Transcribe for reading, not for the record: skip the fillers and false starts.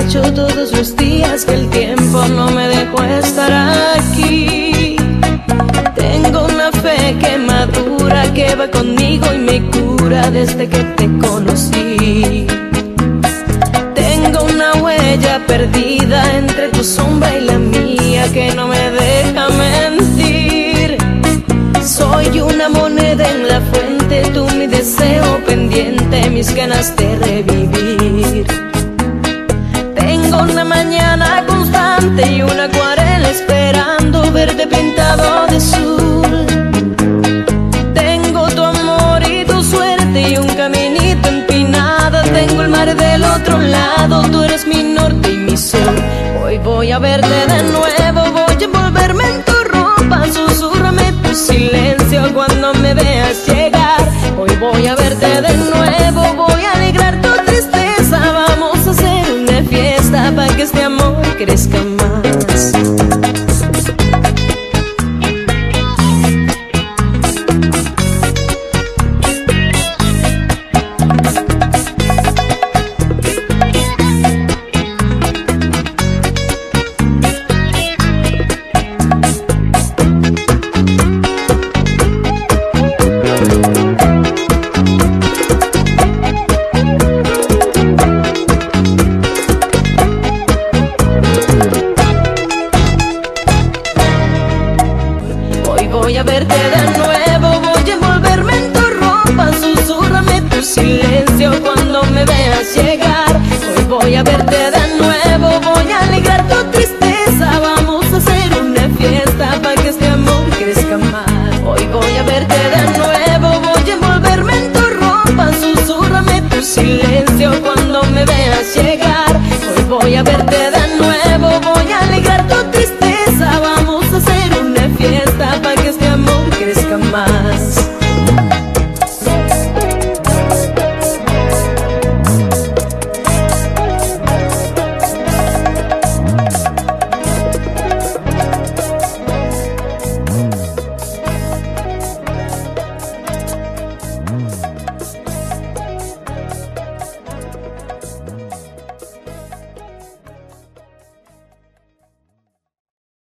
despacho todos los días que el tiempo no me dejó estar aquí. Tengo una fe que madura, que va conmigo y me cura desde que te conocí. Tengo una huella perdida entre tu sombra y la mía que no me deja mentir. Soy una moneda en la fuente, tú mi deseo pendiente, mis ganas de revivir. Tengo una mañana constante y una acuarela esperando verte pintado de azul. Tengo tu amor y tu suerte y un caminito empinado. Tengo el mar del otro lado, tú eres mi norte y mi sol. Hoy voy a verte de nuevo, voy a envolverme en tu ropa. Susúrrame tu silencio cuando me veas llegar. Hoy voy a verte de nuevo, voy a alegrar tu tristeza. Vamos a hacer una fiesta para que este amor crezca más. Voy a verte de nuevo, voy a envolverme en tu ropa. Susúrrame tu silencio cuando me veas llegar. Hoy voy a verte de nuevo, voy a alegrar tu tristeza. Vamos a hacer una fiesta para que este amor crezca más. Hoy voy a verte de nuevo, voy a envolverme en tu ropa. Susúrrame tu silencio cuando me veas llegar. Hoy voy a verte de